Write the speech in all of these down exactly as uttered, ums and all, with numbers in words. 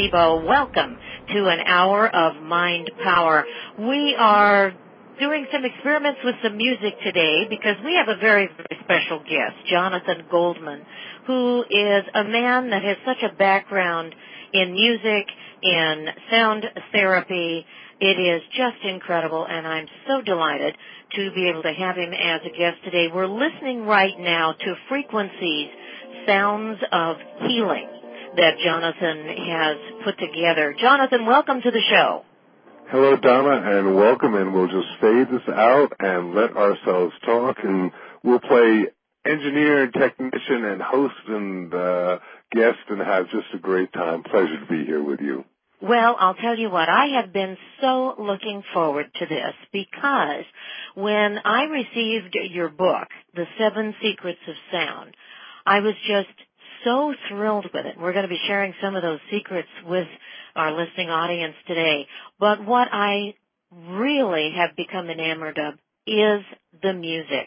Placebo. Welcome to an hour of Mind Power. We are doing some experiments with some music today because we have a very, very special guest, Jonathan Goldman, who is a man that has such a background in music, in sound therapy. It is just incredible, and I'm so delighted to be able to have him as a guest today. We're listening right now to Frequencies, Sounds of Healing, that Jonathan has put together. Jonathan, welcome to the show. Hello, Donna, and welcome, and we'll just fade this out and let ourselves talk, and we'll play engineer and technician and host and uh, guest and have just a great time. Pleasure to be here with you. Well, I'll tell you what, I have been so looking forward to this because when I received your book, The Seven Secrets of Sound, I was just so thrilled with it. We're going to be sharing some of those secrets with our listening audience today. But what I really have become enamored of is the music.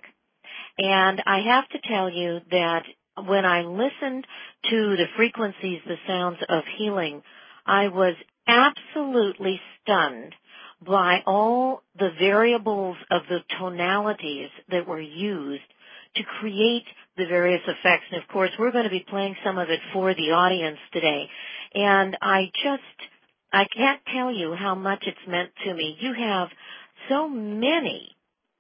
And I have to tell you that when I listened to the Frequencies, the Sounds of Healing, I was absolutely stunned by all the variables of the tonalities that were used to create the various effects. And, of course, we're going to be playing some of it for the audience today. And I just, I can't tell you how much it's meant to me. You have so many,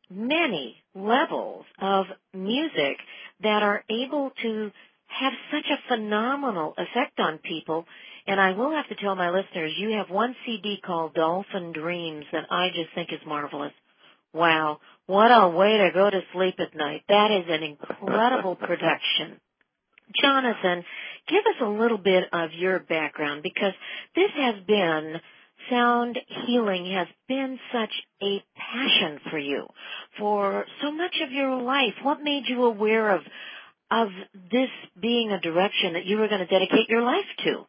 many levels of music that are able to have such a phenomenal effect on people. And I will have to tell my listeners, you have one C D called Dolphin Dreams that I just think is marvelous. Wow, what a way to go to sleep at night. That is an incredible production. Jonathan, give us a little bit of your background because this has been, sound healing has been such a passion for you for so much of your life. What made you aware of, of this being a direction that you were going to dedicate your life to?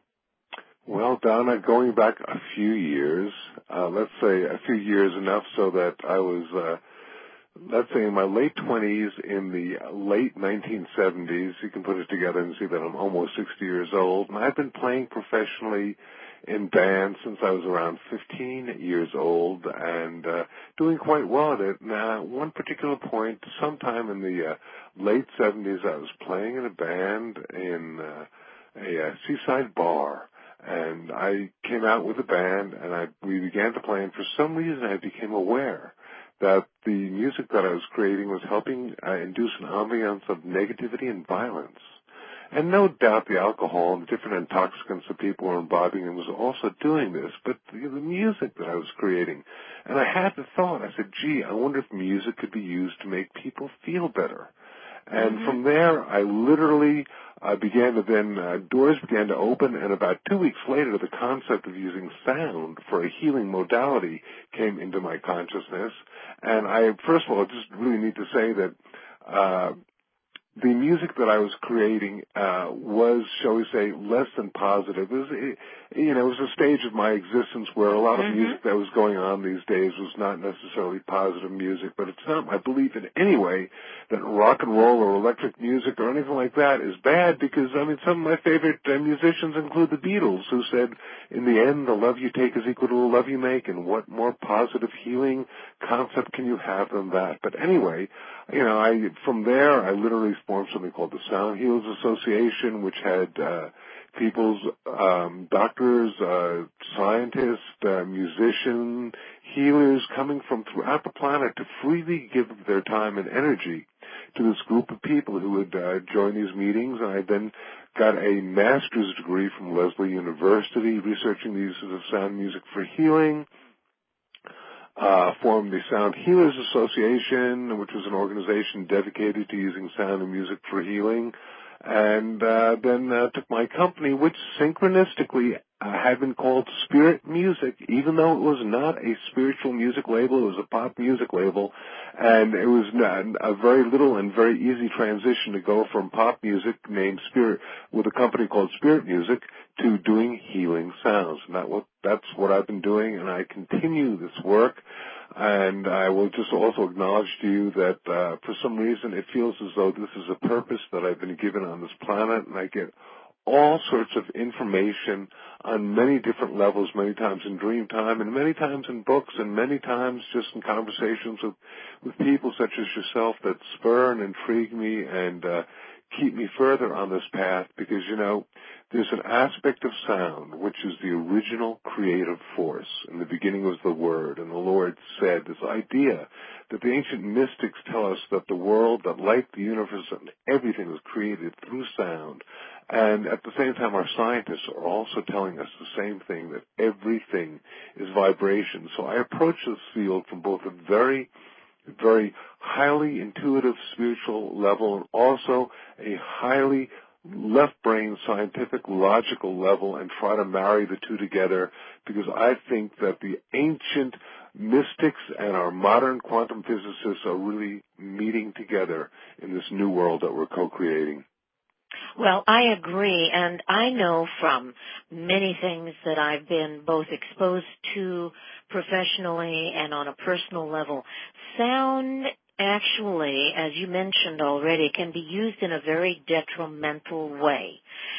Well, Donna, going back a few years, uh, let's say a few years enough so that I was, uh, let's say in my late twenties, in the late nineteen seventies, you can put it together and see that I'm almost sixty years old, and I've been playing professionally in bands since I was around fifteen years old and uh, doing quite well at it. Now, one particular point, sometime in the uh, late seventies, I was playing in a band in uh, a uh, seaside bar. And I came out with a band, and I, we began to play, and for some reason I became aware that the music that I was creating was helping uh, induce an ambiance of negativity and violence. And no doubt the alcohol and the different intoxicants that people were imbibing in was also doing this, but the, the music that I was creating. And I had the thought, I said, gee, I wonder if music could be used to make people feel better. And Mm-hmm. from there, I literally uh, began to then, uh, doors began to open, and about two weeks later, the concept of using sound for a healing modality came into my consciousness. And I, first of all, just really need to say that uh, the music that I was creating uh, was, shall we say, less than positive. It was, it, you know, it was a stage of my existence where a lot of Mm-hmm. music that was going on these days was not necessarily positive music, but it's not my belief in any way that rock and roll or electric music or anything like that is bad because, I mean, some of my favorite uh, musicians include the Beatles, who said, in the end, the love you take is equal to the love you make, and what more positive healing concept can you have than that? But anyway, you know, I from there, I literally formed something called the Sound Healers Association, which had uh, people's um, doctors, uh, scientists, uh, musicians, healers coming from throughout the planet to freely give their time and energy to this group of people who would uh, join these meetings. And I then got a master's degree from Lesley University researching the uses of sound music for healing. Uh, formed the Sound Healers Association, which was an organization dedicated to using sound and music for healing, and uh, then uh, took my company, which synchronistically uh, had been called Spirit Music, even though it was not a spiritual music label, it was a pop music label, and it was a very little and very easy transition to go from pop music named Spirit, with a company called Spirit Music, to doing healing sounds. And that what, that's what I've been doing, and I continue this work. And I will just also acknowledge to you that uh, for some reason it feels as though this is a purpose that I've been given on this planet, and I get all sorts of information on many different levels, many times in dream time and many times in books and many times just in conversations with, with people such as yourself that spur and intrigue me and uh, keep me further on this path because, you know, there's an aspect of sound which is the original creative force. In the beginning was the Word, and the Lord said this idea that the ancient mystics tell us that the world, that light, the universe, and everything was created through sound. And at the same time, our scientists are also telling us the same thing, that everything is vibration. So I approach this field from both a very, very highly intuitive spiritual level and also a highly left-brain scientific logical level and try to marry the two together because I think that the ancient mystics and our modern quantum physicists are really meeting together in this new world that we're co-creating. Well, I agree, and I know from many things that I've been both exposed to professionally and on a personal level, sound actually, as you mentioned already, can be used in a very detrimental way.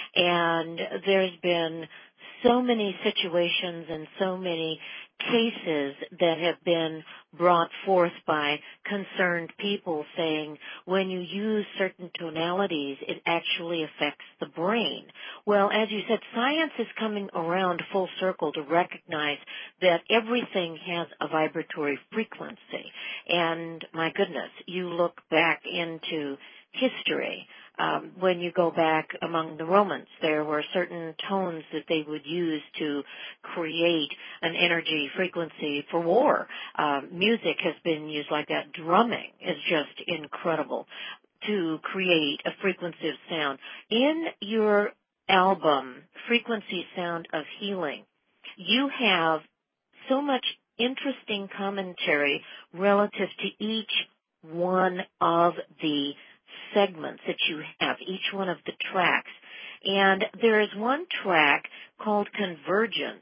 And there's been so many situations and so many cases that have been brought forth by concerned people saying when you use certain tonalities, it actually affects the brain. Well, as you said, science is coming around full circle to recognize that everything has a vibratory frequency. And my goodness, you look back into history. Um, when you go back among the Romans, there were certain tones that they would use to create an energy frequency for war. Um, music has been used like that. Drumming is just incredible to create a frequency of sound. In your album, Frequency Sound of Healing, you have so much interesting commentary relative to each one of the segments that you have, each one of the tracks. And there is one track called Convergence.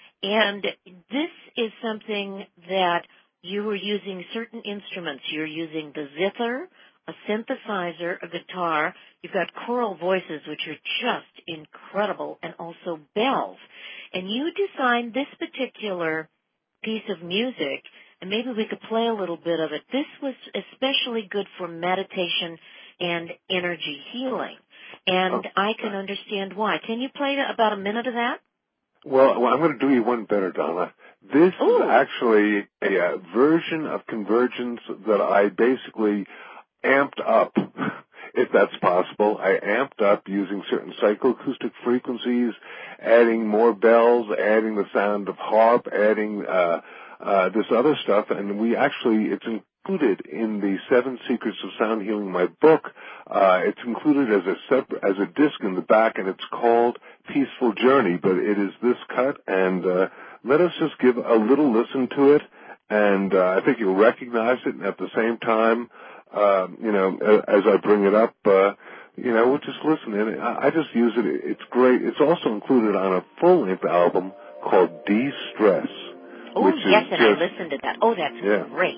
And this is something that you were using certain instruments. You're using the zither, a synthesizer, a guitar. You've got choral voices, which are just incredible, and also bells. And you designed this particular piece of music, and maybe we could play a little bit of it. This was especially good for meditation and energy healing. And Oh. I can understand why. Can you play about a minute of that? Well, well I'm going to do you one better, Donna. This Ooh. is actually a, a version of Convergence that I basically amped up, if that's possible. I amped up using certain psychoacoustic frequencies, adding more bells, adding the sound of harp, adding uh, uh, this other stuff, and we actually, it's included in the Seven Secrets of Sound Healing, my book. Uh, it's included as a separate, as a disc in the back, and it's called Peaceful Journey, but it is this cut, and uh, let us just give a little listen to it, and uh, I think you'll recognize it, and at the same time, uh, you know, as I bring it up, uh, you know, we'll just listen, and I, I just use it. It's great. It's also included on a full-length album called De-Stress. Oh, yes, and just, I listened to that. Oh, that's yeah. great.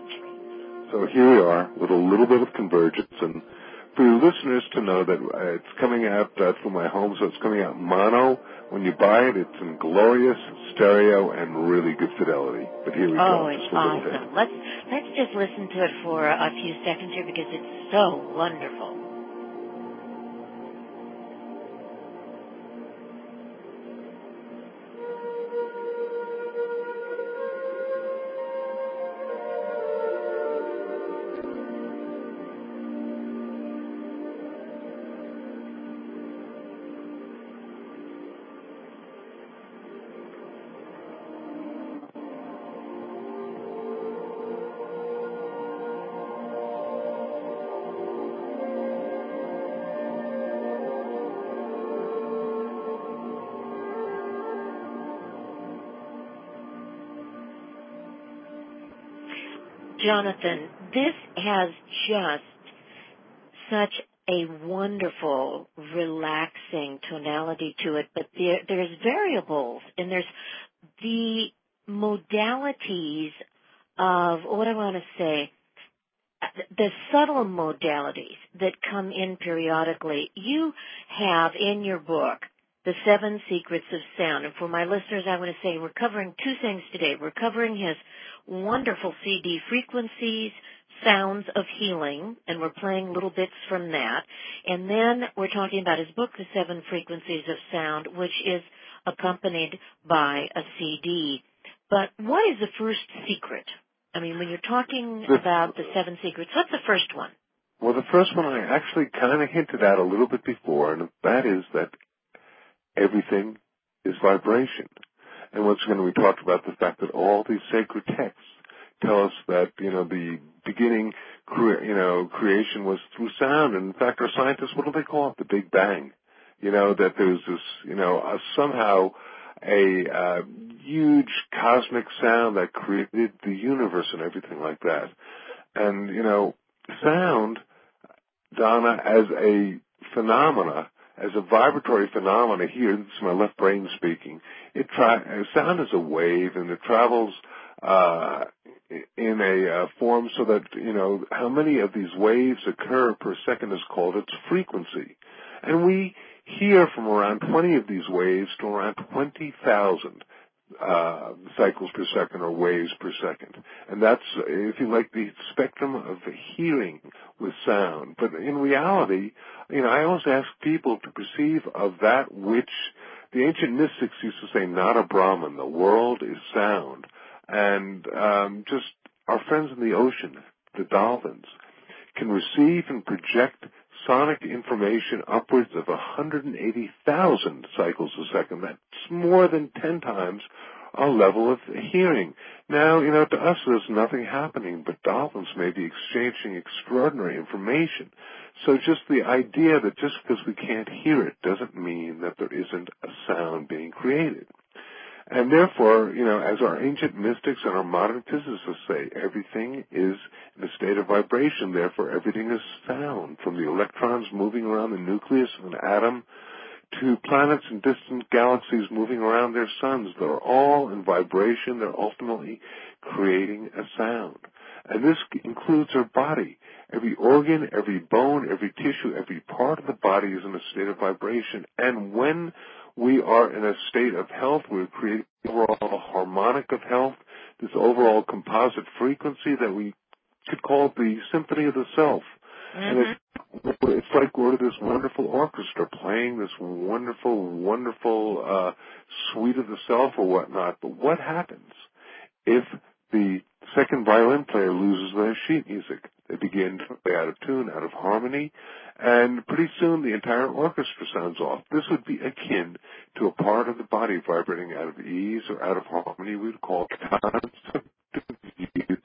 So here we are with a little bit of Convergence, and for your listeners to know that uh, it's coming out uh, through my home, so it's coming out mono. When you buy it, it's in glorious stereo and really good fidelity. But here we oh, go. Oh, it's awesome. Let's let's just listen to it for a few seconds here because it's so wonderful. Jonathan, this has just such a wonderful, relaxing tonality to it, but there, there's variables, and there's the modalities of, what I want to say, the subtle modalities that come in periodically. You have in your book The Seven Secrets of Sound. And for my listeners, I want to say we're covering two things today. We're covering his wonderful C D, Frequencies, Sounds of Healing, and we're playing little bits from that. And then we're talking about his book, The Seven Frequencies of Sound, which is accompanied by a C D. But what is the first secret? I mean, when you're talking the, about the seven secrets, what's the first one? Well, the first one I actually kind of hinted at a little bit before, and that is that everything is vibration. And once again, we talked about the fact that all these sacred texts tell us that, you know, the beginning, cre- you know, creation was through sound. And in fact, our scientists, what do they call it? The Big Bang. You know, that there's this, you know, uh, somehow a uh, huge cosmic sound that created the universe and everything like that. And, you know, sound, Donna, as a phenomena, as a vibratory phenomena here, this is my left brain speaking, it tra- sound is a wave and it travels uh, in a uh, form so that, you know, how many of these waves occur per second is called its frequency. And we hear from around twenty of these waves to around twenty thousand uh, cycles per second or waves per second. And that's, if you like, the spectrum of hearing with sound. But in reality, you know, I always ask people to perceive of that which the ancient mystics used to say, not a Brahman, the world is sound. And um, just our friends in the ocean, the dolphins, can receive and project sonic information upwards of one hundred eighty thousand cycles a second. That's more than ten times our level of hearing. Now, you know, to us there's nothing happening, but dolphins may be exchanging extraordinary information. So just the idea that just because we can't hear it doesn't mean that there isn't a sound being created. And therefore, you know, as our ancient mystics and our modern physicists say, everything is in a state of vibration, therefore everything is sound, from the electrons moving around the nucleus of an atom to planets and distant galaxies moving around their suns. They're all in vibration. They're ultimately creating a sound. And this includes our body. Every organ, every bone, every tissue, every part of the body is in a state of vibration. And when we are in a state of health, we're creating overall harmonic of health, this overall composite frequency that we could call the symphony of the self. Mm-hmm. And it's, it's like we're this wonderful orchestra playing this wonderful, wonderful uh, suite of the self or whatnot. But what happens if the second violin player loses their sheet music? They begin to play out of tune, out of harmony, and pretty soon the entire orchestra sounds off. This would be akin to a part of the body vibrating out of ease or out of harmony. We would call concept of using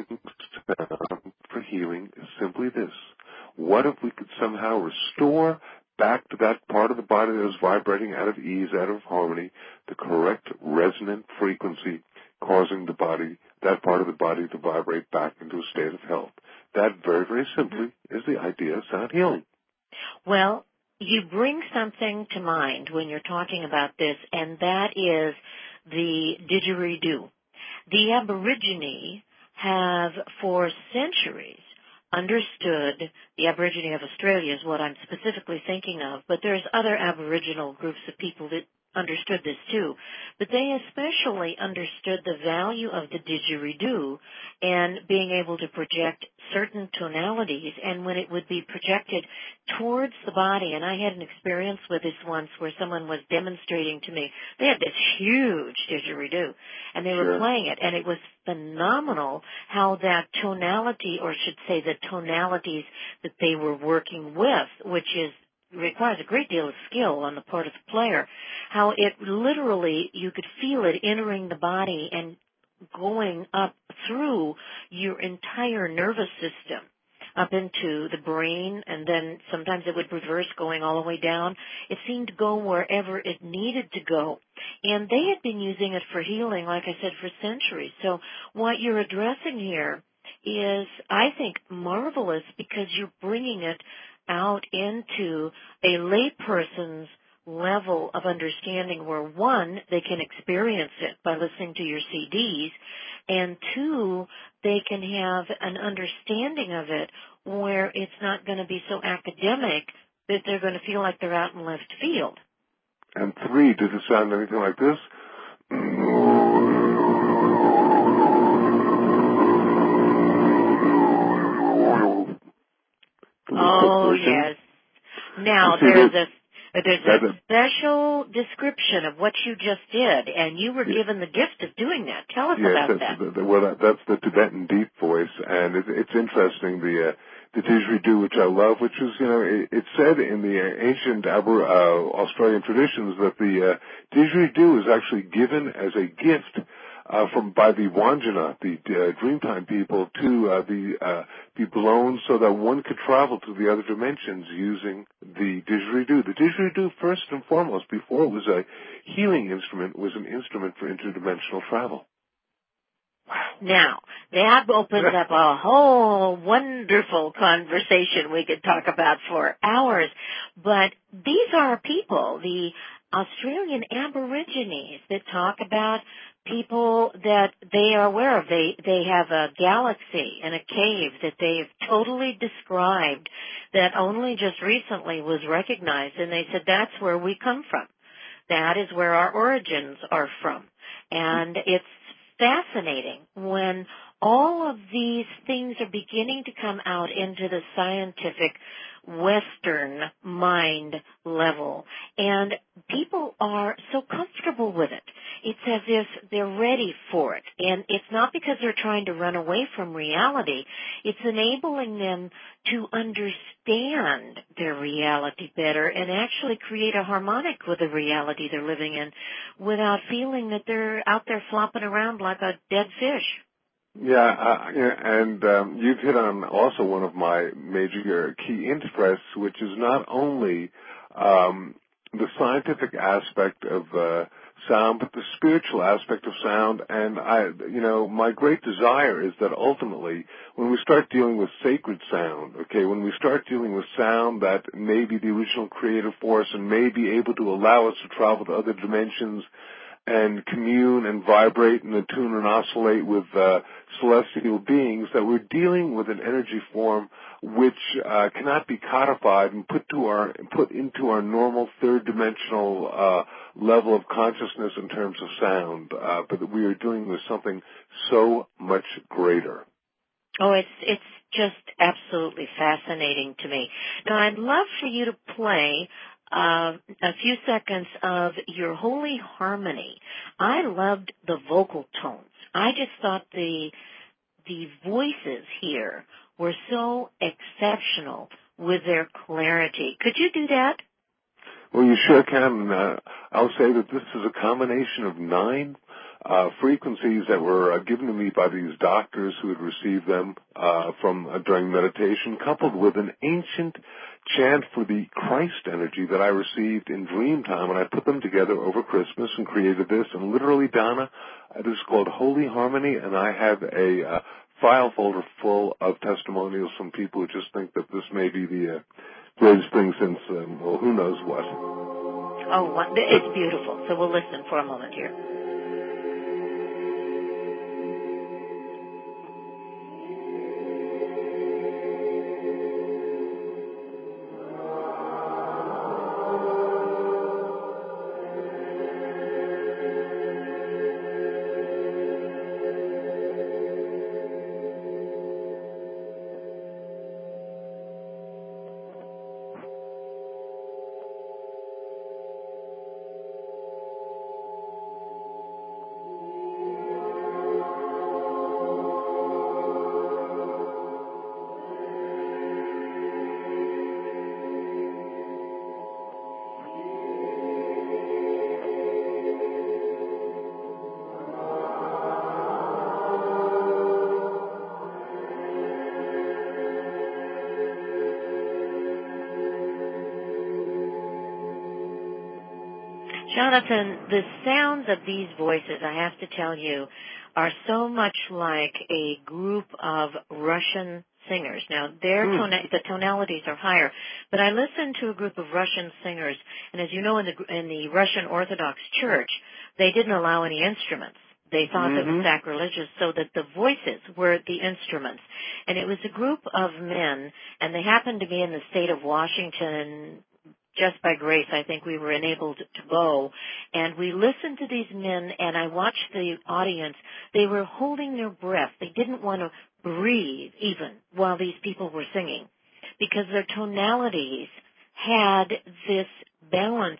sound for healing is simply this. What if we could somehow restore back to that part of the body that is vibrating out of ease, out of harmony, the correct resonant frequency, causing the body, that part of the body to vibrate back into a state of health? That very, very simply is the idea of sound healing. Well, you bring something to mind when you're talking about this, and that is the didgeridoo. The Aborigine have, for centuries, understood, the Aborigine of Australia is what I'm specifically thinking of, but there's other Aboriginal groups of people that understood this too, but they especially understood the value of the didgeridoo and being able to project certain tonalities, and when it would be projected towards the body, and I had an experience with this once where someone was demonstrating to me, they had this huge didgeridoo, and they Sure. were playing it, and it was phenomenal how that tonality, or should say the tonalities that they were working with, which is requires a great deal of skill on the part of the player, how it literally, you could feel it entering the body and going up through your entire nervous system, up into the brain, and then sometimes it would reverse going all the way down. It seemed to go wherever it needed to go. And they had been using it for healing, like I said, for centuries. So what you're addressing here is, I think, marvelous, because you're bringing it out into a layperson's level of understanding where, one, they can experience it by listening to your C Ds, and two, they can have an understanding of it where it's not going to be so academic that they're going to feel like they're out in left field. And three, did it sound anything like this? Oh, yes. Now, see, there's a there's a a, special description of what you just did, and you were yeah, given the gift of doing that. Tell us yes, about that's that. the, the, well, that, that's the Tibetan deep voice, and it, it's interesting. The uh, the didgeridoo, which I love, which is, you know, it, it's said in the ancient Aber, uh, Australian traditions that the uh, didgeridoo is actually given as a gift uh, from by the Wandjina, the uh, Dreamtime people, to uh, be uh, be blown so that one could travel to the other dimensions using the didgeridoo. The didgeridoo, first and foremost, before it was a healing instrument, was an instrument for interdimensional travel. Wow. Now, that opens up a whole wonderful conversation we could talk about for hours. But these are people, the Australian Aborigines, that talk about people that they are aware of. They they have a galaxy and a cave that they've totally described that only just recently was recognized, and they said that's where we come from. That is where our origins are from. And it's fascinating when all of these things are beginning to come out into the scientific Western mind level, and people are so comfortable with it. It's as if they're ready for it, and it's not because they're trying to run away from reality. It's enabling them to understand their reality better and actually create a harmonic with the reality they're living in without feeling that they're out there flopping around like a dead fish. Yeah, uh, yeah, and um, you've hit on also one of my major key interests, which is not only um, the scientific aspect of uh, sound, but the spiritual aspect of sound. And I, you know, my great desire is that ultimately, when we start dealing with sacred sound, okay, when we start dealing with sound that may be the original creative force and may be able to allow us to travel to other dimensions and commune and vibrate and attune and oscillate with uh, celestial beings, that we're dealing with an energy form which uh, cannot be codified and put to our put into our normal third dimensional uh, level of consciousness in terms of sound, uh, but that we are dealing with something so much greater. Oh, it's it's just absolutely fascinating to me. Now, I'd love for you to play Uh, a few seconds of your Holy Harmony. I loved the vocal tones. I just thought the the voices here were so exceptional with their clarity. Could you do that? Well, you sure can. Uh, I'll say that this is a combination of nine uh, frequencies that were uh, given to me by these doctors who had received them uh, from uh, during meditation, coupled with an ancient chant for the Christ energy that I received in dream time, and I put them together over Christmas and created this. And literally, Donna, it is called Holy Harmony, and I have a uh, file folder full of testimonials from people who just think that this may be the uh, greatest thing since, um, well, who knows what. Oh, it's beautiful. So we'll listen for a moment here. Jonathan, the sounds of these voices, I have to tell you, are so much like a group of Russian singers. Now, their Hmm. tona- the tonalities are higher, but I listened to a group of Russian singers, and as you know, in the in the Russian Orthodox Church, they didn't allow any instruments. They thought mm-hmm. that was sacrilegious, so that the voices were the instruments. And it was a group of men, and they happened to be in the state of Washington, just by grace, I think we were enabled to go. And we listened to these men, and I watched the audience. They were holding their breath. They didn't want to breathe even while these people were singing, because their tonalities had this balance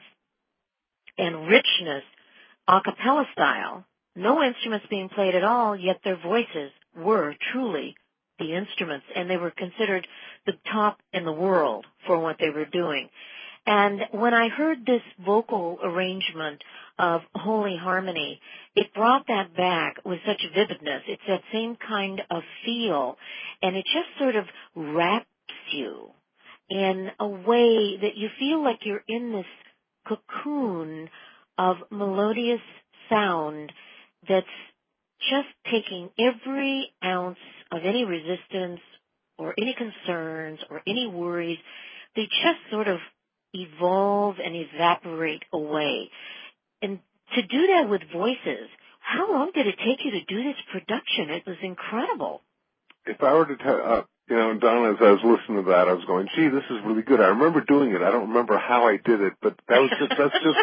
and richness, a cappella style, no instruments being played at all, yet their voices were truly the instruments, and they were considered the top in the world for what they were doing. And when I heard this vocal arrangement of Holy Harmony, it brought that back with such vividness. It's that same kind of feel, and it just sort of wraps you in a way that you feel like you're in this cocoon of melodious sound that's just taking every ounce of any resistance or any concerns or any worries. They just sort of evolve and evaporate away. And to do that with voices, how long did it take you to do this production? It was incredible. If I were to tell, uh, you know, Donna, as I was listening to that, I was going, gee, this is really good. I remember doing it. I don't remember how I did it, but that was just, that's just,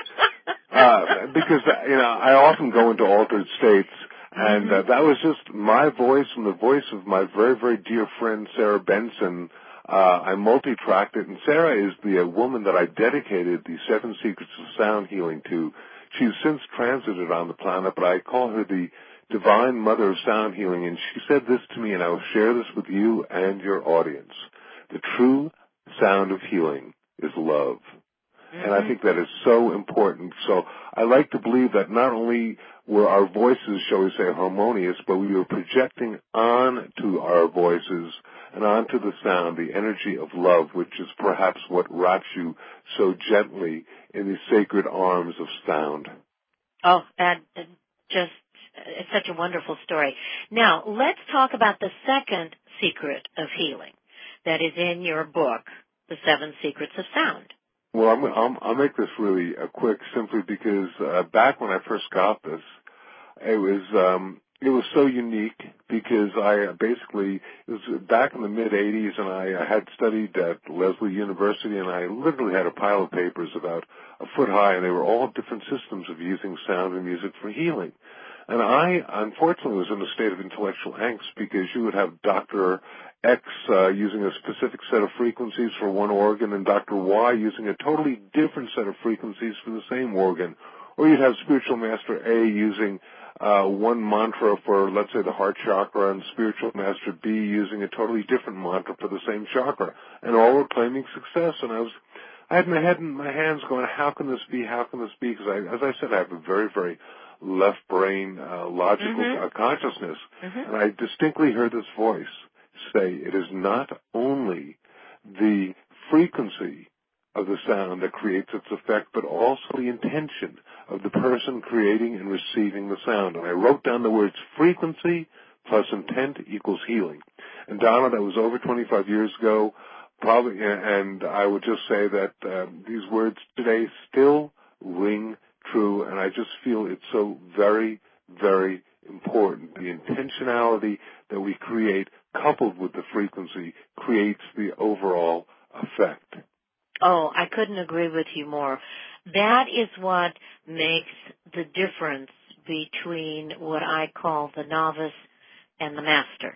uh, because, you know, I often go into altered states, and uh, that was just my voice and the voice of my very, very dear friend, Sarah Benson. Uh, I multi-tracked it, and Sarah is the uh, woman that I dedicated the Seven Secrets of Sound Healing to. She's since transited on the planet, but I call her the Divine Mother of Sound Healing, and she said this to me, and I will share this with you and your audience. The true sound of healing is love. Mm-hmm. And I think that is so important. So I like to believe that not only were our voices, shall we say, harmonious, but we were projecting onto our voices and onto the sound the energy of love, which is perhaps what wraps you so gently in the sacred arms of sound. Oh, that just, it's such a wonderful story. Now, let's talk about the second secret of healing that is in your book, The Seven Secrets of Sound. Well, I'm, I'm, I'll make this really uh, quick, simply because uh, back when I first got this, it was um, it was so unique because I uh, basically it was back in the mid eighties, and I uh, had studied at Lesley University, and I literally had a pile of papers about a foot high, and they were all different systems of using sound and music for healing. And I, unfortunately, was in a state of intellectual angst because you would have Doctor X uh, using a specific set of frequencies for one organ and Doctor Y using a totally different set of frequencies for the same organ. Or you'd have Spiritual Master A using uh, one mantra for, let's say, the heart chakra, and Spiritual Master B using a totally different mantra for the same chakra. And all were claiming success. And I was, I had my head in my hands going, how can this be? How can this be? Because, I, as I said, I have a very, very left brain uh, logical mm-hmm. uh, consciousness. Mm-hmm. And I distinctly heard this voice say, it is not only the frequency of the sound that creates its effect, but also the intention of the person creating and receiving the sound. And I wrote down the words frequency plus intent equals healing. And Donna, that was over twenty-five years ago, probably, and I would just say that uh, these words today still ring true, and I just feel it's so very, very important. The intentionality that we create, coupled with the frequency, creates the overall effect. Oh, I couldn't agree with you more. That is what makes the difference between what I call the novice and the master.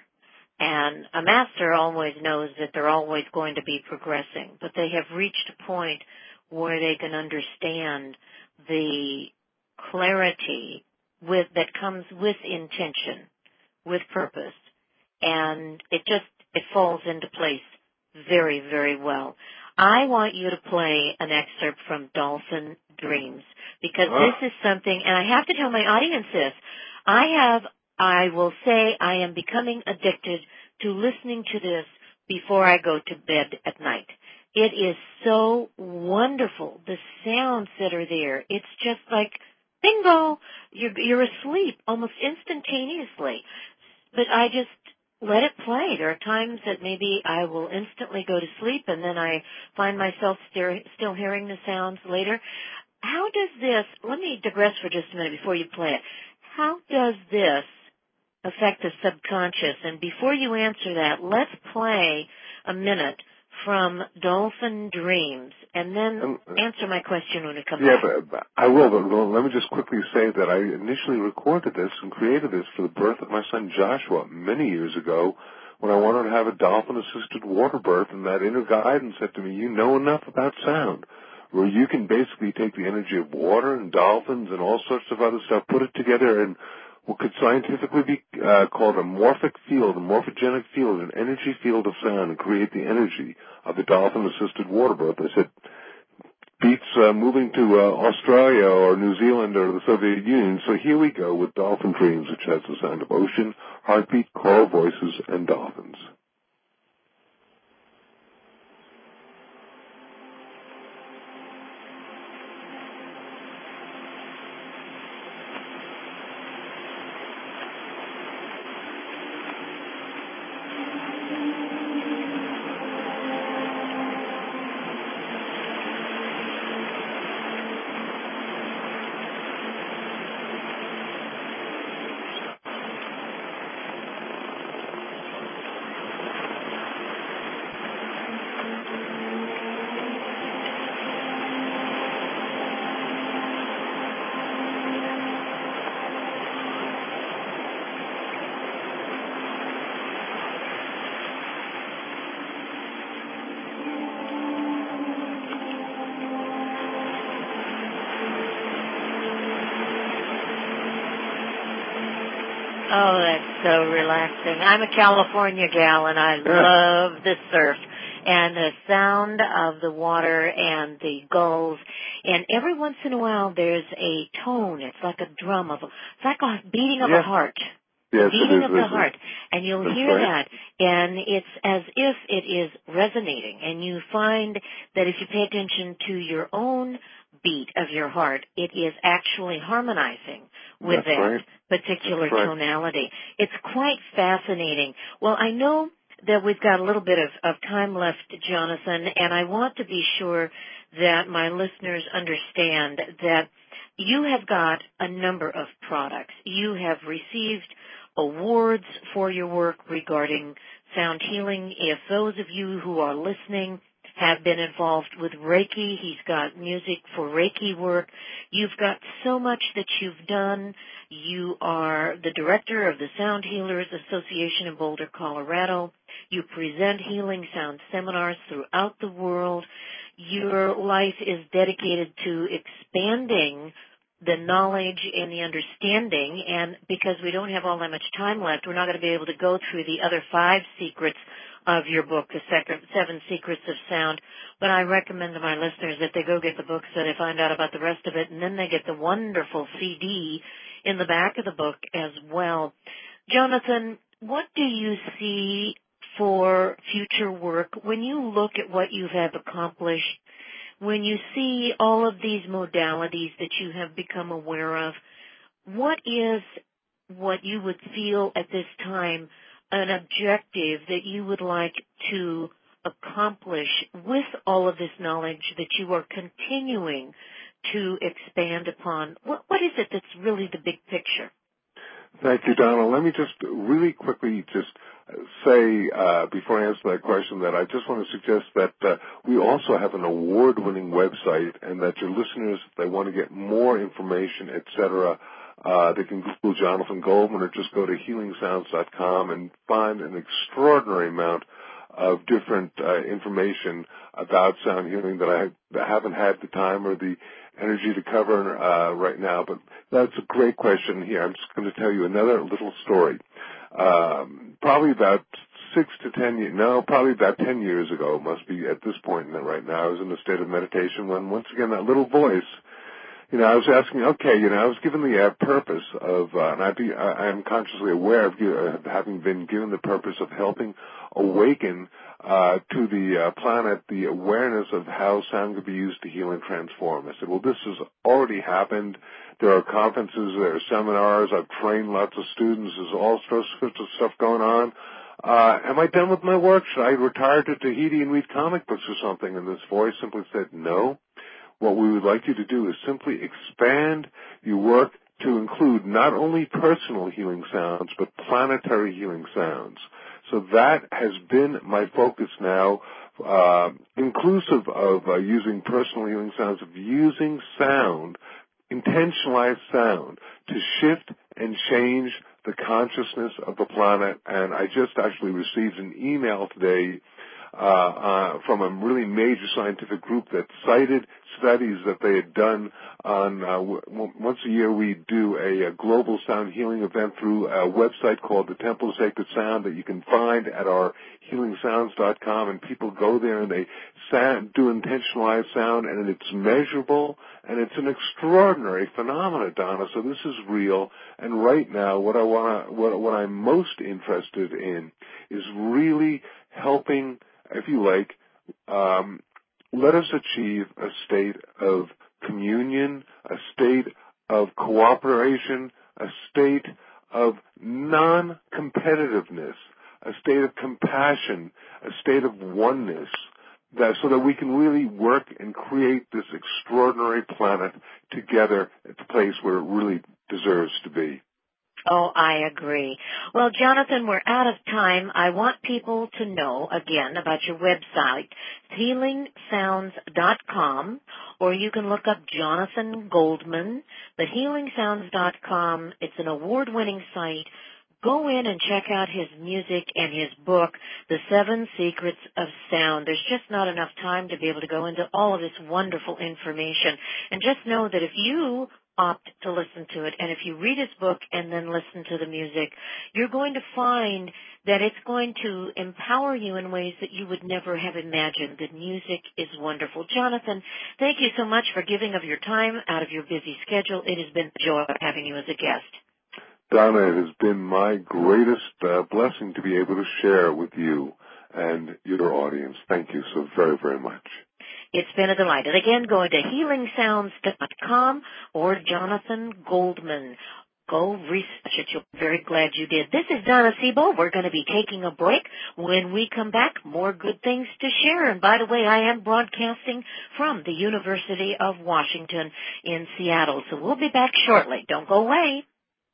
And a master always knows that they're always going to be progressing, but they have reached a point where they can understand the clarity with that comes with intention, with purpose, and it just it falls into place very, very well. I want you to play an excerpt from Dolphin Dreams, because oh. this is something, and I have to tell my audience this, I have, I will say I am becoming addicted to listening to this before I go to bed at night. It is so wonderful, the sounds that are there. It's just like, bingo, you're, you're asleep almost instantaneously. But I just let it play. There are times that maybe I will instantly go to sleep, and then I find myself still, still hearing the sounds later. How does this, let me digress for just a minute before you play it. How does this affect the subconscious? And before you answer that, let's play a minute from Dolphin Dreams, and then Um, answer my question when it comes Yeah, back. but, but I will, but well, let me just quickly say that I initially recorded this and created this for the birth of my son Joshua many years ago when I wanted to have a dolphin-assisted water birth, and that inner guidance said to me, you know enough about sound, where you can basically take the energy of water and dolphins and all sorts of other stuff, put it together in what could scientifically be uh, called a morphic field, a morphogenic field, an energy field of sound, and create the energy of the dolphin-assisted water birth. I said, beats uh, moving to uh, Australia or New Zealand or the Soviet Union. So here we go with Dolphin Dreams, which has the sound of ocean, heartbeat, coral voices, and dolphins. Oh, that's so relaxing. I'm a California gal, and I love the surf and the sound of the water and the gulls. And every once in a while, there's a tone. It's like a drum of, a, it's like a beating of Yeah. a heart. Yes, beating it is, of the it is. heart, and you'll That's hear right. that, and it's as if it is resonating, and you find that if you pay attention to your own beat of your heart, it is actually harmonizing with That's that right. particular That's right. tonality. It's quite fascinating. Well, I know that we've got a little bit of, of time left, Jonathan, and I want to be sure that my listeners understand that you have got a number of products. You have received awards for your work regarding sound healing. If those of you who are listening have been involved with Reiki, he's got music for Reiki work. You've got so much that you've done. You are the director of the Sound Healers Association in Boulder, Colorado. You present healing sound seminars throughout the world. Your life is dedicated to expanding the knowledge and the understanding, and because we don't have all that much time left, we're not going to be able to go through the other five secrets of your book, the Seven Secrets of Sound, but I recommend to my listeners that they go get the book so they find out about the rest of it, and then they get the wonderful C D in the back of the book as well. Jonathan, what do you see for future work when you look at what you have accomplished? When you see all of these modalities that you have become aware of, what is what you would feel at this time an objective that you would like to accomplish with all of this knowledge that you are continuing to expand upon? What, what is it that's really the big picture? Thank you, Donald. Let me just really quickly just say, uh, before I answer that question, that I just want to suggest that uh, we also have an award-winning website, and that your listeners, if they want to get more information, et cetera, uh, they can Google Jonathan Goldman or just go to healing sounds dot com and find an extraordinary amount of different uh, information about sound healing that I, I haven't had the time or the energy to cover uh, right now, but that's a great question here. I'm just going to tell you another little story. Um, probably about six to ten years, no, probably about ten years ago, must be at this point in it right now, I was in a state of meditation when once again that little voice, you know, I was asking, okay, you know, I was given the uh, purpose of, uh, and I be, I am consciously aware of uh, having been given the purpose of helping awaken uh, to the uh, planet the awareness of how sound could be used to heal and transform. I said, well, this has already happened. There are conferences, there are seminars. I've trained lots of students. There's all sorts of stuff going on. Uh, am I done with my work? Should I retire to Tahiti and read comic books or something? And this voice simply said, no. What we would like you to do is simply expand your work to include not only personal healing sounds, but planetary healing sounds. So that has been my focus now uh, inclusive of uh, using personal healing sounds, of using sound, intentionalized sound, to shift and change the consciousness of the planet. And I just actually received an email today uh, uh, from a really major scientific group that cited studies that they had done on, uh, w- once a year we do a, a global sound healing event through a website called the Temple of Sacred Sound that you can find at our healing sounds dot com, and people go there and they sound, do intentionalized sound, and it's measurable, and it's an extraordinary phenomenon, Donna. So this is real, and right now what I want to, what, what I'm most interested in is really helping, if you like, um, let us achieve a state of communion, a state of cooperation, a state of non-competitiveness, a state of compassion, a state of oneness, that so that we can really work and create this extraordinary planet together at the place where it really deserves to be. Oh, I agree. Well, Jonathan, we're out of time. I want people to know, again, about your website, healing sounds dot com, or you can look up Jonathan Goldman, the healing sounds dot com. It's an award-winning site. Go in and check out his music and his book, The Seven Secrets of Sound. There's just not enough time to be able to go into all of this wonderful information. And just know that if you opt to listen to it, and if you read his book and then listen to the music, you're going to find that it's going to empower you in ways that you would never have imagined. The music is wonderful. Jonathan, thank you so much for giving of your time out of your busy schedule. It has been a joy having you as a guest. Donna, it has been my greatest uh, blessing to be able to share with you and your audience. Thank you so very, very much. It's been a delight. And again, go to healing sounds dot com or Jonathan Goldman. Go research it. You'll be very glad you did. This is Donna Sebo. We're going to be taking a break. When we come back, more good things to share. And by the way, I am broadcasting from the University of Washington in Seattle. So we'll be back shortly. Don't go away.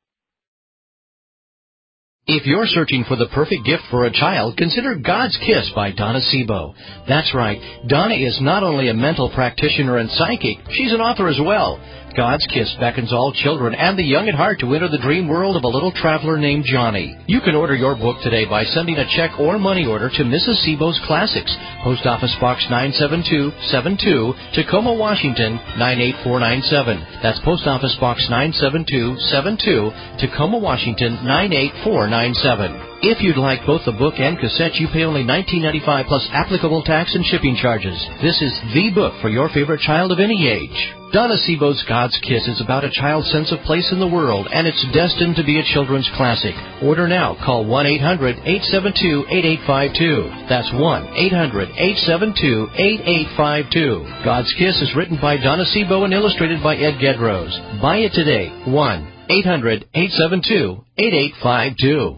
If you're searching for the perfect gift for a child, consider God's Kiss by Donna Sebo. That's right, Donna is not only a mental practitioner and psychic, she's an author as well. God's Kiss beckons all children and the young at heart to enter the dream world of a little traveler named Johnny. You can order your book today by sending a check or money order to Missus Sebo's Classics, Post Office Box nine seven two seven two, Tacoma, Washington nine eight four nine seven. That's Post Office Box nine seven two seven two, Tacoma, Washington nine eight four nine seven. If you'd like both the book and cassette, you pay only nineteen ninety-five plus applicable tax and shipping charges. This is the book for your favorite child of any age. Donna Sebo's God's Kiss is about a child's sense of place in the world, and it's destined to be a children's classic. Order now. Call one eight hundred eight seven two eight eight five two. That's one eight hundred eight seven two eight eight five two. God's Kiss is written by Donna Sebo and illustrated by Ed Gedrose. Buy it today. one eight hundred eight seven two eight eight five two.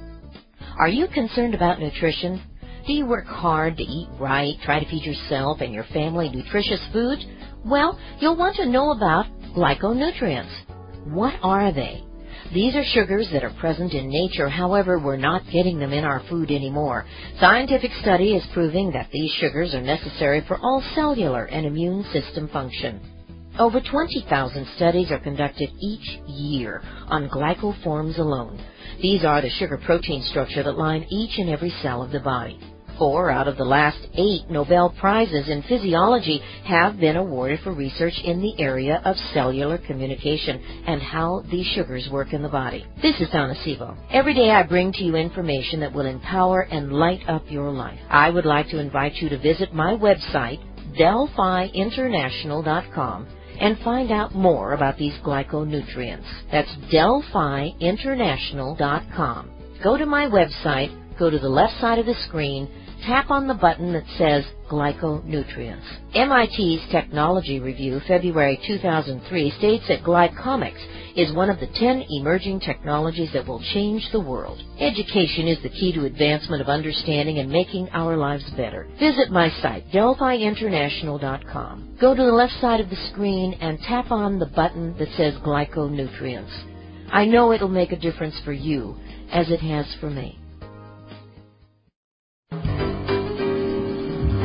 Are you concerned about nutrition? Do you work hard to eat right, try to feed yourself and your family nutritious food? Well, you'll want to know about glyconutrients. What are they? These are sugars that are present in nature, however, we're not getting them in our food anymore. Scientific study is proving that these sugars are necessary for all cellular and immune system function. Over twenty thousand studies are conducted each year on glycoforms alone. These are the sugar-protein structure that line each and every cell of the body. Four out of the last eight Nobel Prizes in physiology have been awarded for research in the area of cellular communication and how these sugars work in the body. This is Donna Sebo. Every day I bring to you information that will empower and light up your life. I would like to invite you to visit my website, Delphi International dot com, and find out more about these glyconutrients. That's Delphi International dot com. Go to my website, go to the left side of the screen, tap on the button that says Glyconutrients. M I T's Technology Review, February two thousand three, states that glycomics is one of the ten emerging technologies that will change the world. Education is the key to advancement of understanding and making our lives better. Visit my site, Delphi International dot com. Go to the left side of the screen and tap on the button that says Glyconutrients. I know it'll make a difference for you, as it has for me.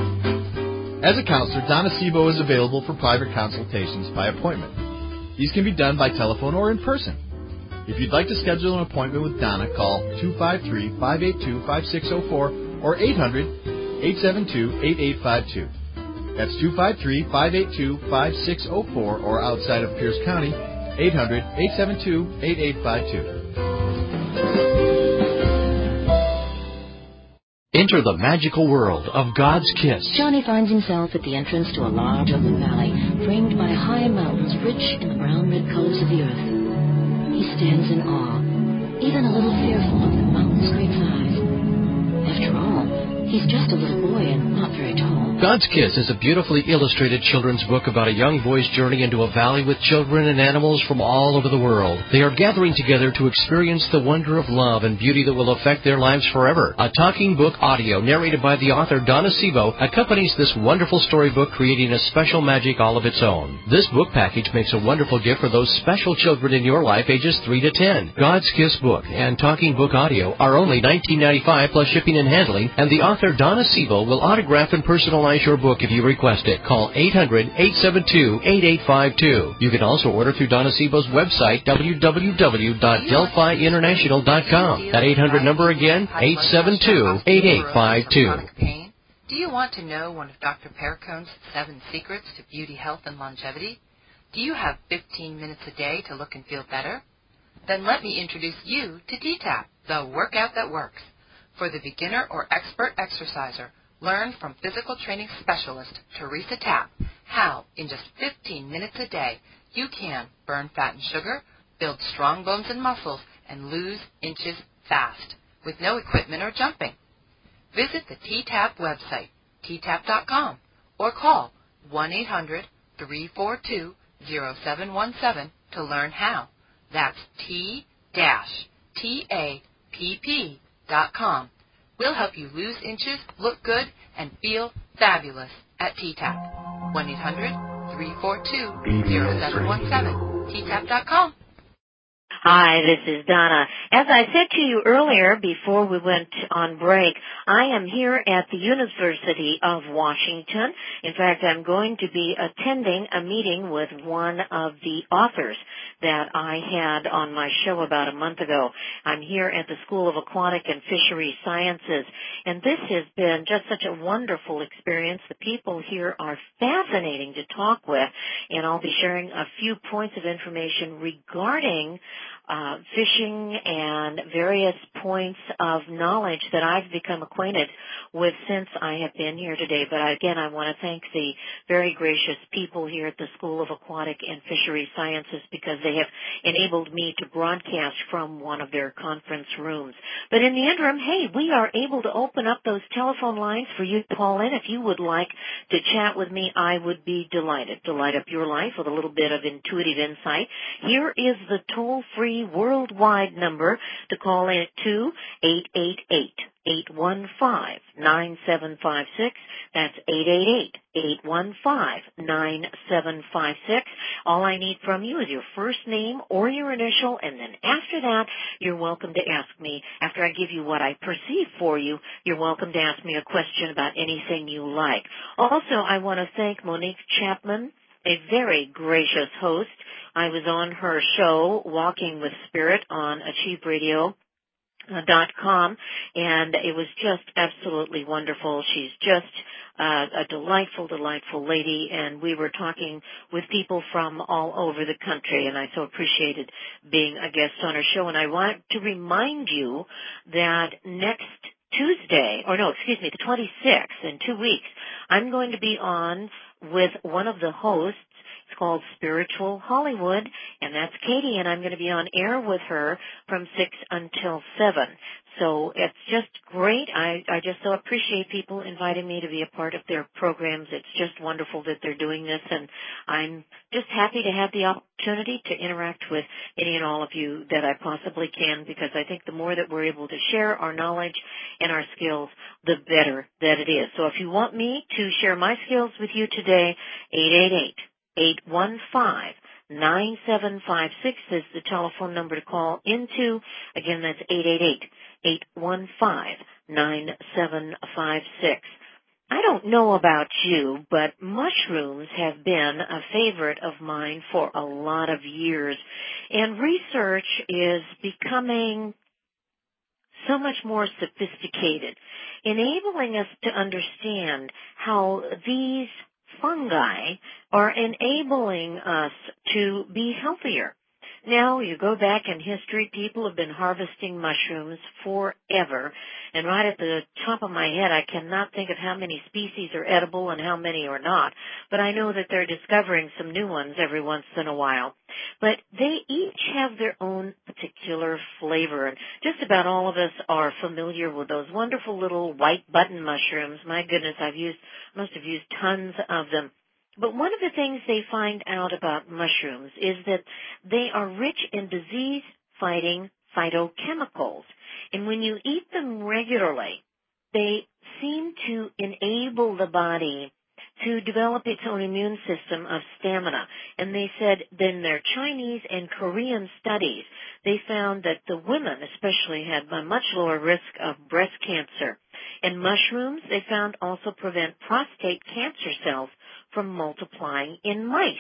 As a counselor, Donna Sebo is available for private consultations by appointment. These can be done by telephone or in person. If you'd like to schedule an appointment with Donna, call two five three, five eight two, five six zero four or eight hundred, eight seven two, eight eight five two. That's two five three, five eight two, five six zero four or outside of Pierce County, eight hundred, eight seven two, eight eight five two. Enter the magical world of God's Kiss. Johnny finds himself at the entrance to a large open valley, framed by high mountains rich in the brown-red colors of the earth. He stands in awe, even a little fearful of the mountain's great size. After all, he's just a little boy and not very tall. God's Kiss is a beautifully illustrated children's book about a young boy's journey into a valley with children and animals from all over the world. They are gathering together to experience the wonder of love and beauty that will affect their lives forever. A talking book audio narrated by the author Donna Sebo accompanies this wonderful storybook, creating a special magic all of its own. This book package makes a wonderful gift for those special children in your life ages three to ten. God's Kiss book and talking book audio are only nineteen ninety-five dollars plus shipping and handling, and the author Donna Sebo will autograph and personalize your book if you request it. Call eight hundred, eight seven two, eight eight five two. You can also order through Donna Sebo's website, w w w dot delphi international dot com. That eight hundred number again, eight seven two, eight eight five two. Do you want to know one of Doctor Perricone's seven secrets to beauty, health, and longevity? Do you have fifteen minutes a day to look and feel better? Then let me introduce you to T TAP, the workout that works. For the beginner or expert exerciser, learn from physical training specialist Teresa Tapp how, in just fifteen minutes a day, you can burn fat and sugar, build strong bones and muscles, and lose inches fast with no equipment or jumping. Visit the T TAP website, t tap dot com, or call one eight hundred, three four two, zero seven one seven to learn how. That's T T A P P dot com. We'll help you lose inches, look good, and feel fabulous at T TAP. one eight hundred, three four two, zero seven one seven. T tap dot com. Hi, this is Donna. As I said to you earlier before we went on break, I am here at the University of Washington. In fact, I'm going to be attending a meeting with one of the authors that I had on my show about a month ago. I'm here at the School of Aquatic and Fishery Sciences, and this has been just such a wonderful experience. The people here are fascinating to talk with, and I'll be sharing a few points of information regarding Uh, fishing and various points of knowledge that I've become acquainted with since I have been here today. But again, I want to thank the very gracious people here at the School of Aquatic and Fishery Sciences because they have enabled me to broadcast from one of their conference rooms. But in the interim, hey, we are able to open up those telephone lines for you to call in. If you would like to chat with me, I would be delighted to light up your life with a little bit of intuitive insight. Here is the toll-free worldwide number to call in to eight eight eight, eight one five, nine seven five six. That's eight eight eight, eight one five, nine seven five six. All I need from you is your first name or your initial, and then after that, you're welcome to ask me, after I give you what I perceive for you, you're welcome to ask me a question about anything you like. Also, I want to thank Monique Chapman, a very gracious host. I was on her show, Walking with Spirit, on achieve radio dot com, and it was just absolutely wonderful. She's just uh, a delightful, delightful lady, and we were talking with people from all over the country, and I so appreciated being a guest on her show. And I want to remind you that next Tuesday, or no, excuse me, the twenty-sixth, in two weeks, I'm going to be on with one of the hosts. It's called Spiritual Hollywood, and that's Katie, and I'm going to be on air with her from six until seven. So it's just great. I, I just so appreciate people inviting me to be a part of their programs. It's just wonderful that they're doing this, and I'm just happy to have the opportunity to interact with any and all of you that I possibly can, because I think the more that we're able to share our knowledge and our skills, the better that it is. So if you want me to share my skills with you today, eight eight eight, eight one five, nine seven five six is the telephone number to call into. Again, that's eight eight eight, eight one five, nine seven five six. I don't know about you, but mushrooms have been a favorite of mine for a lot of years. And research is becoming so much more sophisticated, enabling us to understand how these fungi are enabling us to be healthier. Now, you go back in history, people have been harvesting mushrooms forever, and right at the top of my head, I cannot think of how many species are edible and how many are not, but I know that they're discovering some new ones every once in a while. But they each have their own particular flavor, and just about all of us are familiar with those wonderful little white button mushrooms. My goodness, I've used, must have used tons of them. But one of the things they find out about mushrooms is that they are rich in disease-fighting phytochemicals. And when you eat them regularly, they seem to enable the body to develop its own immune system of stamina. And they said that in their Chinese and Korean studies, they found that the women especially had a much lower risk of breast cancer. And mushrooms, they found, also prevent prostate cancer cells from multiplying in mice.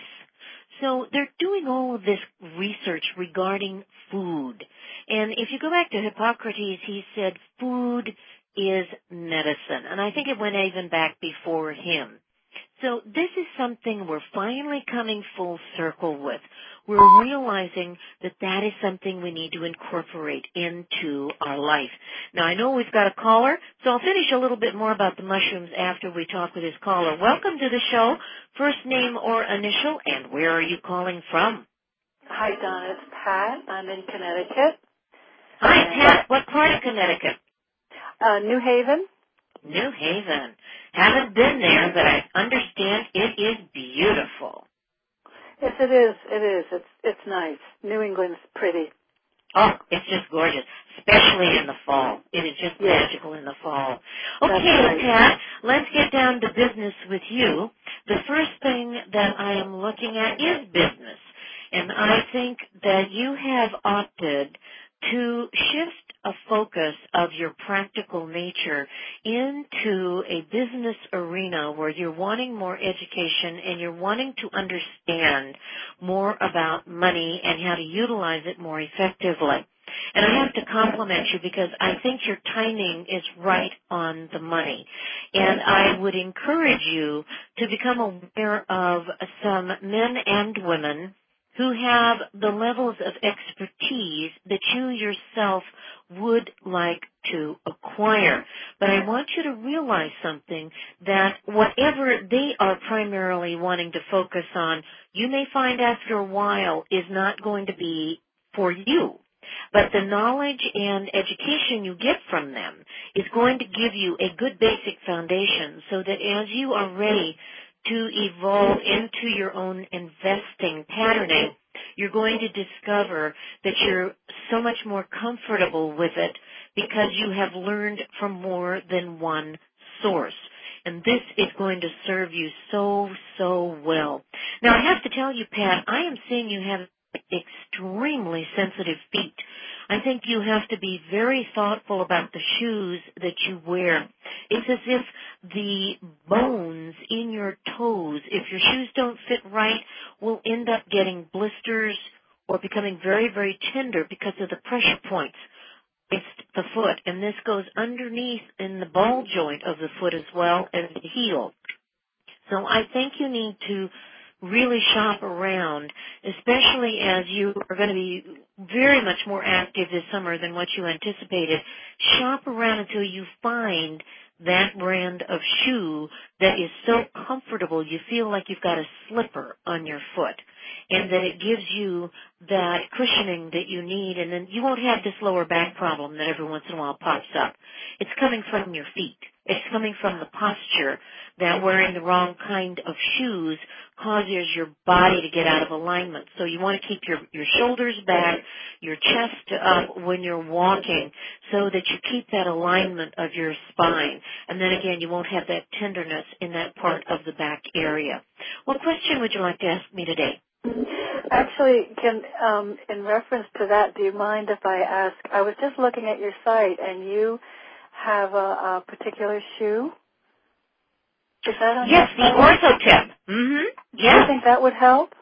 So they're doing all of this research regarding food. And if you go back to Hippocrates, he said food is medicine. And I think it went even back before him. So this is something we're finally coming full circle with. We're realizing that that is something we need to incorporate into our life. Now, I know we've got a caller, so I'll finish a little bit more about the mushrooms after we talk with this caller. Welcome to the show. First name or initial, and where are you calling from? Hi, Donna. It's Pat. I'm in Connecticut. Hi, Pat. What part of Connecticut? Uh, New Haven. New Haven. Haven't been there, but I understand it is beautiful. Yes, it is. It is. It's it's nice. New England's pretty. Oh, it's just gorgeous, especially in the fall. It is just yes. magical in the fall. Okay, right. Pat, let's get down to business with you. The first thing that I am looking at is business. And I think that you have opted to shift a focus of your practical nature into a business arena where you're wanting more education and you're wanting to understand more about money and how to utilize it more effectively. And I have to compliment you because I think your timing is right on the money. And I would encourage you to become aware of some men and women who have the levels of expertise that you yourself would like to acquire. But I want you to realize something, that whatever they are primarily wanting to focus on, you may find after a while is not going to be for you. But the knowledge and education you get from them is going to give you a good basic foundation so that as you are ready to evolve into your own investing patterning, you're going to discover that you're so much more comfortable with it because you have learned from more than one source. And this is going to serve you so, so well. Now, I have to tell you, Pat, I am seeing you have extremely sensitive feet. I think you have to be very thoughtful about the shoes that you wear. It's as if the bones in your toes, if your shoes don't fit right, will end up getting blisters or becoming very, very tender because of the pressure points against the foot. And this goes underneath in the ball joint of the foot as well as the heel. So I think you need to really shop around, especially as you are going to be very much more active this summer than what you anticipated. Shop around until you find that brand of shoe that is so comfortable you feel like you've got a slipper on your foot, and that it gives you that cushioning that you need, and then you won't have this lower back problem that every once in a while pops up. It's coming from your feet. It's coming from the posture that wearing the wrong kind of shoes causes your body to get out of alignment. So you want to keep your, your shoulders back, your chest up when you're walking so that you keep that alignment of your spine. And then again, you won't have that tenderness in that part of the back area. What question would you like to ask me today? Actually, can, um, in reference to that, do you mind if I ask, I was just looking at your site and you have a, a particular shoe Is that on Yes, the your site? OrthoTip. Mm-hmm. Yeah. Do you think that would help?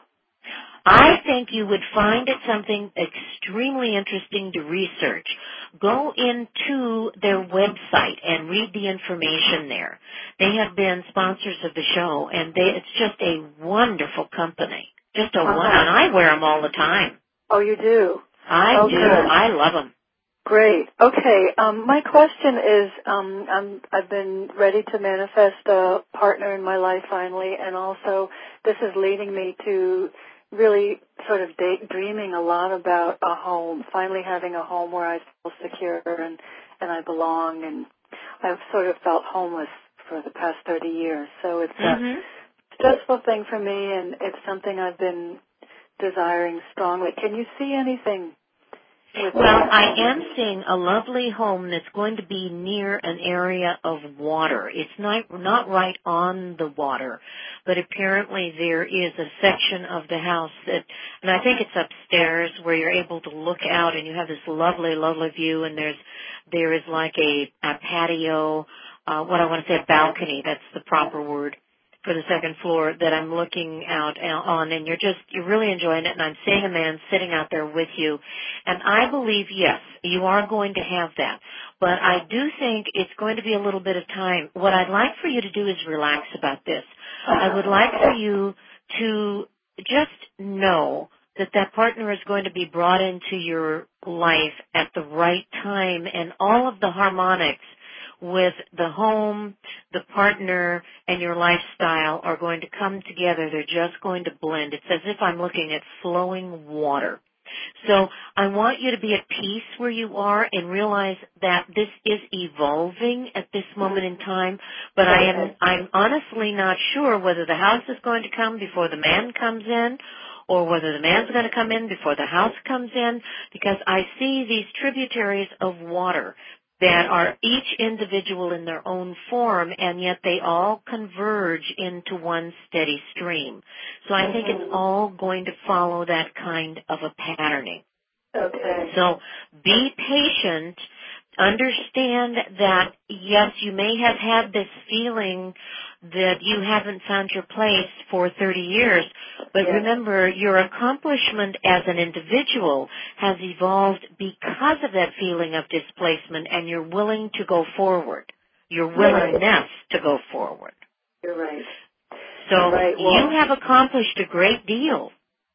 I think you would find it something extremely interesting to research. Go into their website and read the information there. They have been sponsors of the show, and they, it's just a wonderful company. Just a Uh-huh. one, and I wear them all the time. Oh, you do? I oh, do. Good. I love them. Great. Okay. Um, my question is, um, I'm, I've been ready to manifest a partner in my life finally, and also this is leading me to really sort of date, dreaming a lot about a home, finally having a home where I feel secure and, and I belong, and I've sort of felt homeless for the past thirty years. So it's Mm-hmm. a stressful thing for me, and it's something I've been desiring strongly. Can you see anything? Well, I am seeing a lovely home that's going to be near an area of water. It's not not right on the water, but apparently there is a section of the house that, and I think it's upstairs where you're able to look out and you have this lovely, lovely view, and there's there is like a, a patio, uh, what I want to say a balcony, that's the proper word, for the second floor that I'm looking out on, and you're just, you're really enjoying it, and I'm seeing a man sitting out there with you, and I believe, yes, you are going to have that, but I do think it's going to be a little bit of time. What I'd like for you to do is relax about this. I would like for you to just know that that partner is going to be brought into your life at the right time, and all of the harmonics with the home, the partner, and your lifestyle are going to come together. They're just going to blend. It's as if I'm looking at flowing water. So I want you to be at peace where you are and realize that this is evolving at this moment in time, but I am, I'm honestly not sure whether the house is going to come before the man comes in or whether the man's going to come in before the house comes in, because I see these tributaries of water that are each individual in their own form, and yet they all converge into one steady stream. So I think it's all going to follow that kind of a patterning. Okay. So be patient. Understand that, yes, you may have had this feeling that you haven't found your place for thirty years, but yes. remember, your accomplishment as an individual has evolved because of that feeling of displacement, and you're willing to go forward. Your willingness right. to go forward. You're right. So you're right. Well, you have accomplished a great deal,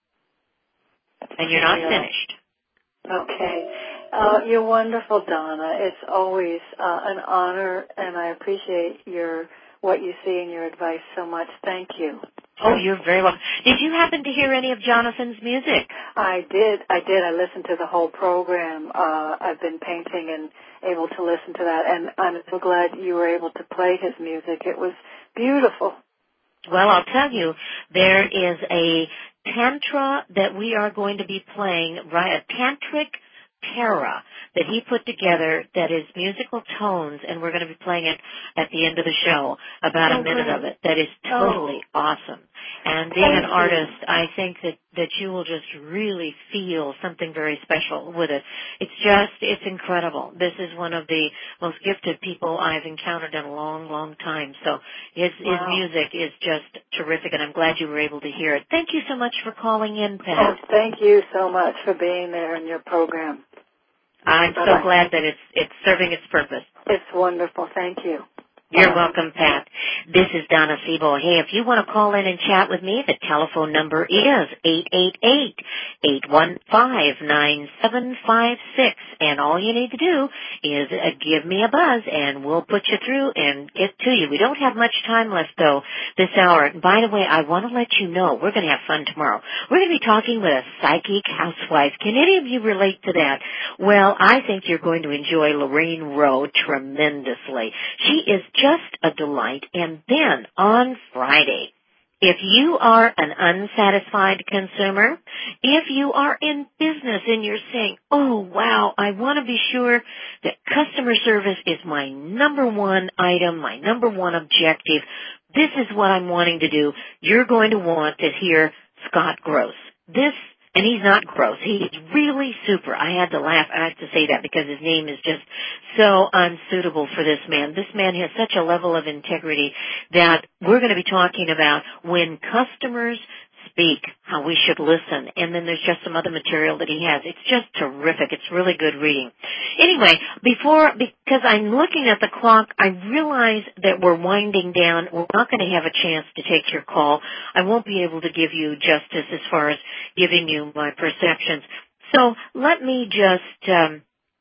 and you're not yeah. finished. Okay. Uh, you're wonderful, Donna. It's always uh, an honor, and I appreciate your what you see and your advice so much. Thank you. Oh, you're very welcome. Did you happen to hear any of Jonathan's music? I did. I did. I listened to the whole program. Uh, I've been painting and able to listen to that, and I'm so glad you were able to play his music. It was beautiful. Well, I'll tell you, there is a tantra that we are going to be playing, right, a tantric para that he put together that is musical tones, and we're going to be playing it at the end of the show, about oh, a minute great. of it. That is totally oh. awesome. And being Thank an you. artist, I think that, that you will just really feel something very special with it. It's just, it's incredible. This is one of the most gifted people I've encountered in a long, long time. So his, wow. his music is just terrific, and I'm glad you were able to hear it. Thank you so much for calling in, Pat. Oh, thank you so much for being there in your program. I'm Bye-bye. so glad that it's it's serving its purpose. It's wonderful. Thank you. You're welcome, Pat. This is Donna Sebo. Hey, if you want to call in and chat with me, the telephone number is eight eight eight, eight one five, nine seven five six. And all you need to do is uh, give me a buzz, and we'll put you through and get to you. We don't have much time left, though, this hour. And by the way, I want to let you know, we're going to have fun tomorrow. We're going to be talking with a psychic housewife. Can any of you relate to that? Well, I think you're going to enjoy Lorraine Rowe tremendously. She is just a delight. And then on Friday, if you are an unsatisfied consumer, if you are in business and you're saying, oh, wow, I want to be sure that customer service is my number one item, my number one objective, this is what I'm wanting to do, you're going to want to hear Scott Gross. This And he's not gross. He's really super. I had to laugh. I have to say that because his name is just so unsuitable for this man. This man has such a level of integrity that we're going to be talking about when customers speak, how we should listen. And then there's just some other material that he has. It's just terrific. It's really good reading. Anyway, before, because I'm looking at the clock, I realize that we're winding down. We're not going to have a chance to take your call. I won't be able to give you justice as far as giving you my perceptions. So let me just um,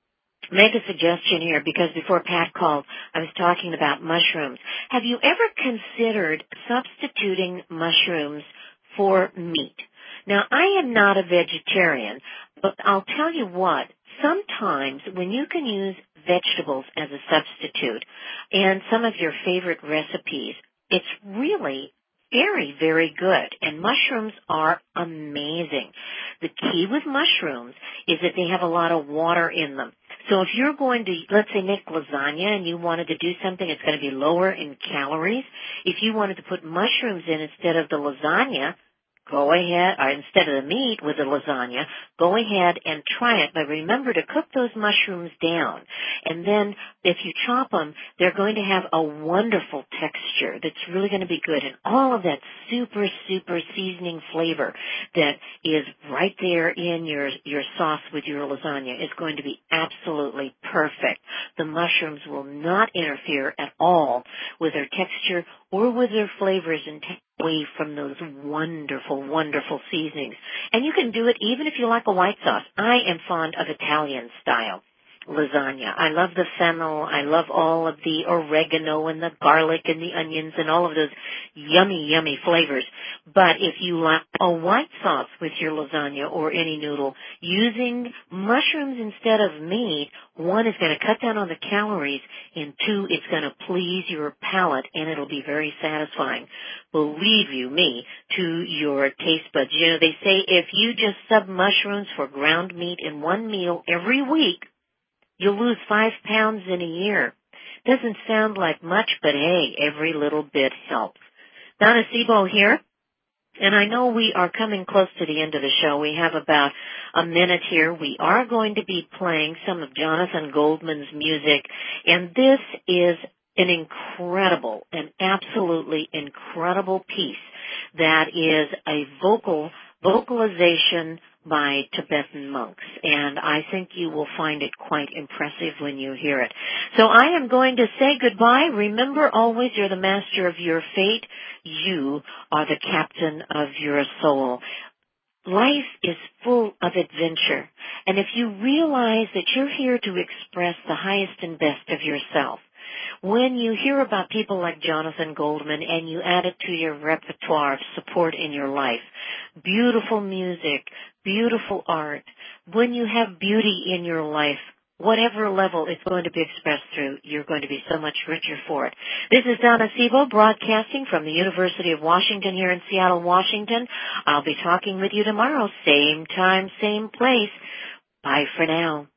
make a suggestion here, because before Pat called, I was talking about mushrooms. Have you ever considered substituting mushrooms for meat? Now, I am not a vegetarian, but I'll tell you what, sometimes when you can use vegetables as a substitute and some of your favorite recipes, it's really very, very good. And mushrooms are amazing. The key with mushrooms is that they have a lot of water in them. So if you're going to, let's say, make lasagna and you wanted to do something that's going to be lower in calories, if you wanted to put mushrooms in instead of the lasagna, go ahead, or instead of the meat with the lasagna, go ahead and try it. But remember to cook those mushrooms down. And then if you chop them, they're going to have a wonderful texture that's really going to be good. And all of that super, super seasoning flavor that is right there in your, your sauce with your lasagna is going to be absolutely perfect. The mushrooms will not interfere at all with their texture or with their flavors and take away from those wonderful, wonderful seasonings. And you can do it even if you like a white sauce. I am fond of Italian style lasagna. I love the fennel. I love all of the oregano and the garlic and the onions and all of those yummy, yummy flavors. But if you like a white sauce with your lasagna or any noodle, using mushrooms instead of meat, one is going to cut down on the calories, and two, it's going to please your palate, and it'll be very satisfying. Believe you me, to your taste buds. You know, they say if you just sub mushrooms for ground meat in one meal every week, you'll lose five pounds in a year. Doesn't sound like much, but hey, every little bit helps. Donna Sebo here, and I know we are coming close to the end of the show. We have about a minute here. We are going to be playing some of Jonathan Goldman's music, and this is an incredible, an absolutely incredible piece that is a vocal, vocalization by Tibetan monks, and I think you will find it quite impressive when you hear it. So I am going to say goodbye. Remember always, you're the master of your fate. You are the captain of your soul. Life is full of adventure, and if you realize that you're here to express the highest and best of yourself, when you hear about people like Jonathan Goldman and you add it to your repertoire of support in your life, beautiful music, beautiful art, when you have beauty in your life, whatever level it's going to be expressed through, you're going to be so much richer for it. This is Donna Sebo broadcasting from the University of Washington here in Seattle, Washington. I'll be talking with you tomorrow, same time, same place. Bye for now.